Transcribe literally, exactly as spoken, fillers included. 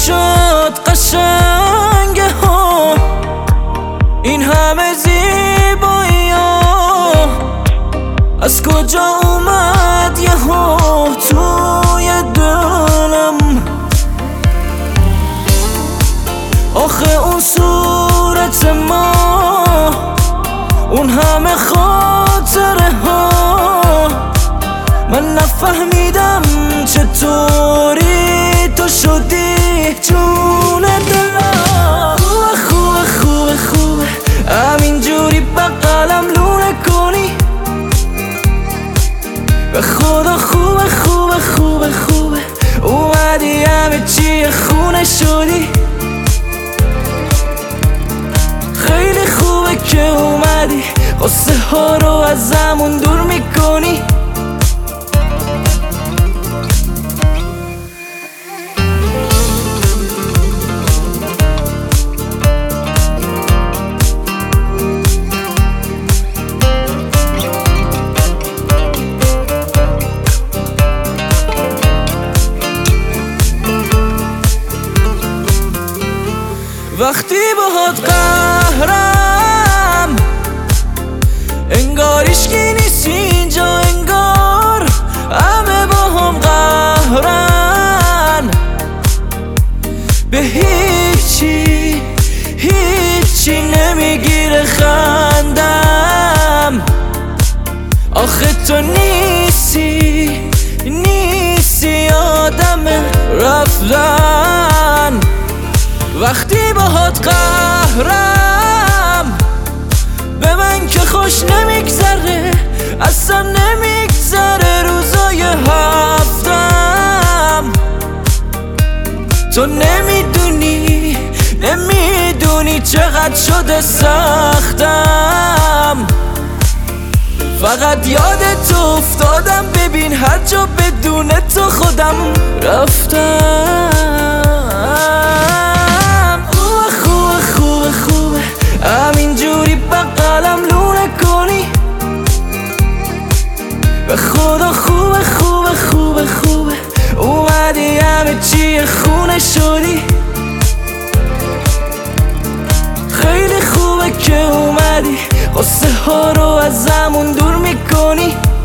شد قشنگه ها، این همه زیبایی ها از کجا اومد یه ها توی دلم؟ آخه اون صورت ما، اون همه خاطره ها، من نفهمیدم چطوری تو شدی جون دلم. خوبه خوبه خوبه خوبه همینجوری بغلم لونه کنی، به خدا خوبه خوبه خوبه خوبه اومدی همه چی خونه شدی. خیلی خوبه که اومدی قصه ها رو ازمون دور میکنی. وقتی باهات قهرم انگار هیچکی نیست اینجا، انگار همه با هم قهرن. به هیچی هیچی نمیگیره خندم. آخه تو نیستی نیستی آدم رفتن. وقتی باهات قهرم به من که خوش نمیگذره، اصلا نمیگذره روزای هفتم. تو نمیدونی نمیدونی چقدر شده سختم. فقط یادت افتادم، ببین هر جا بدون تو خودم رفتم. همینجوری بغلم لونه کنی، به خدا خوبه خوبه خوبه خوبه اومدی همه چی خونه شدی. خیلی خوبه که اومدی قصه ها رو ازمون دور میکنی.